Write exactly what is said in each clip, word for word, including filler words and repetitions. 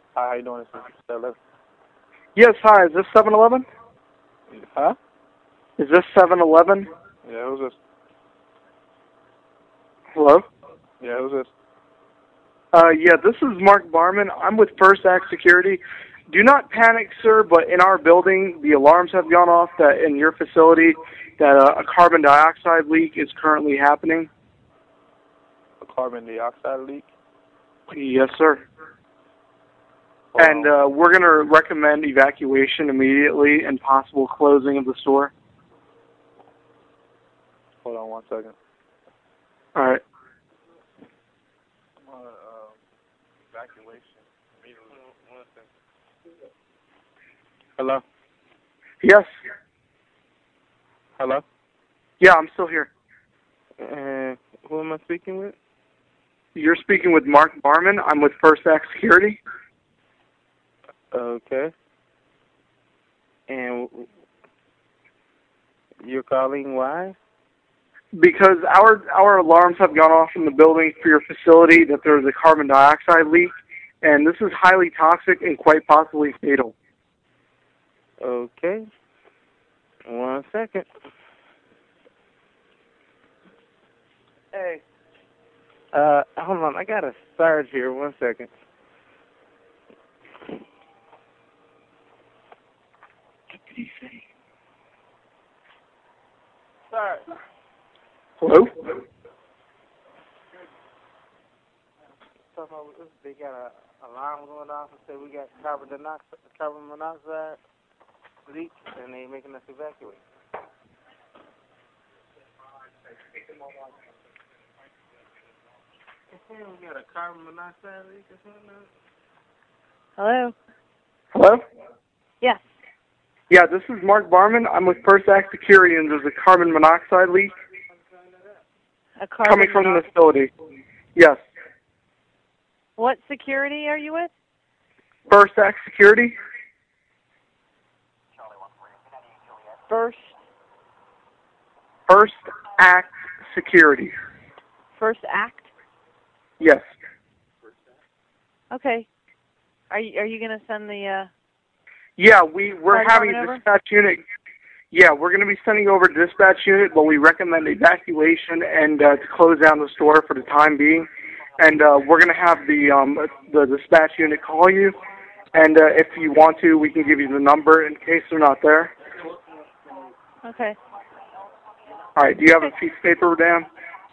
Hi, how you doing? This is Stella. Yes, hi. Is this seven eleven? Huh? Is this seven eleven? Yeah, who's this? Hello? Yeah, who's this? Uh, yeah, this is Mark Barman. I'm with First Act Security. Do not panic, sir, but in our building, the alarms have gone off that in your facility that uh, a carbon dioxide leak is currently happening. A carbon dioxide leak? Yes, sir. Hold And on. uh, we're going to recommend evacuation immediately and possible closing of the store. Hold on one second. All right. Uh, uh, evacuation immediately. One second. Hello? Yes. Hello? Yeah, I'm still here. Uh, who am I speaking with? You're speaking with Mark Barman. I'm with First Act Security. Okay. And you're calling why? Because our our alarms have gone off in the building for your facility that there's a carbon dioxide leak, and this is highly toxic and quite possibly fatal. Okay. One second. Hey. Uh, hold on. I got a surge here. One second. What did he say? Sorry. Hello? They got a alarm going off and say we got carbon monoxide, carbon monoxide leak, and they making us evacuate. We got a carbon monoxide leak or something. Hello? Hello? Yes. Yeah, this is Mark Barman. I'm with First Act Security, and there's a carbon monoxide leak A carbon coming from the monoxide. facility. Yes. What security are you with? First Act Security? First First Act Security. First Act? Yes. Okay. Are you are you gonna send the uh Yeah, we, we're Fire having department a over? dispatch unit. Yeah, we're going to be sending over a dispatch unit, but we recommend evacuation and uh, to close down the store for the time being. And uh, we're going to have the um, the dispatch unit call you. And uh, if you want to, we can give you the number in case they're not there. Okay. All right. Do you have a piece of paper, Dan?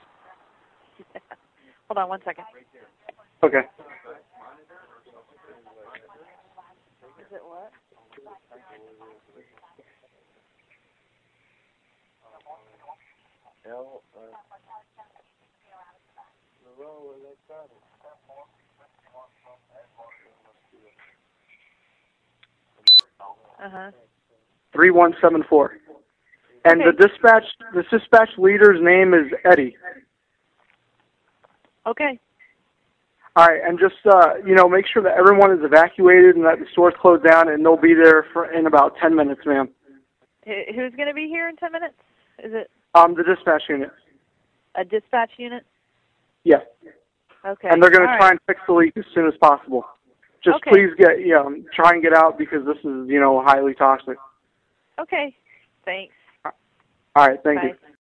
Hold on one second. Okay. Is it what? L, uh, the road electronic. Uh huh. three one seven four. And Okay. the dispatch the dispatch leader's name is Eddie. Okay. All right, and just uh, you know, make sure that everyone is evacuated and that the store's closed down, and they'll be there for in about ten minutes, ma'am. Who- Who's gonna be here in ten minutes? Is it Um, the dispatch unit. a dispatch unit? Yeah. Okay. And they're going to All try right. and fix the leak as soon as possible. Just Okay. please get, you know, try and get out because this is, you know, highly toxic. Okay. Thanks. All right, thank Bye. you.